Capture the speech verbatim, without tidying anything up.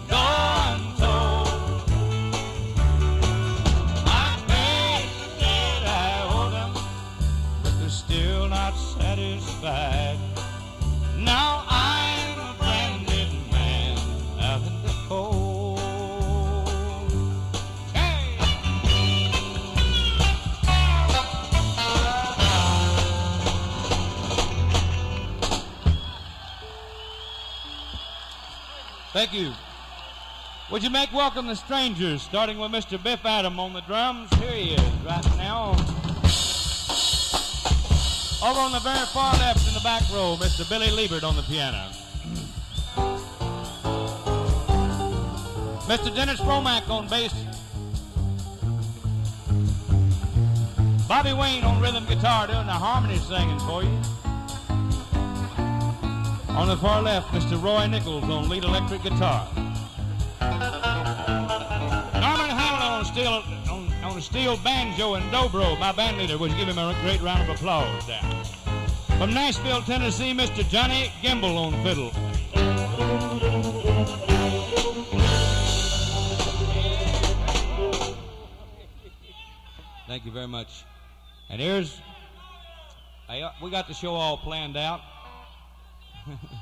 so-and-so. I paid the debt I owe them, but they're still not satisfied. Now I'm a branded man out in the cold. Hey! Thank you. Would you make welcome the strangers, starting with Mister Biff Adam on the drums? Here he is right now. Over on the very far left in the back row, Mister Billy Liebert on the piano. Mister Dennis Romack on bass. Bobby Wayne on rhythm guitar doing the harmony singing for you. On the far left, Mister Roy Nichols on lead electric guitar. Norman Howell on steel on, on the steel banjo and dobro, my band leader. Would you give him a great round of applause there? From Nashville, Tennessee, Mister Johnny Gimble on fiddle. Thank you very much. And here's, I, we got the show all planned out.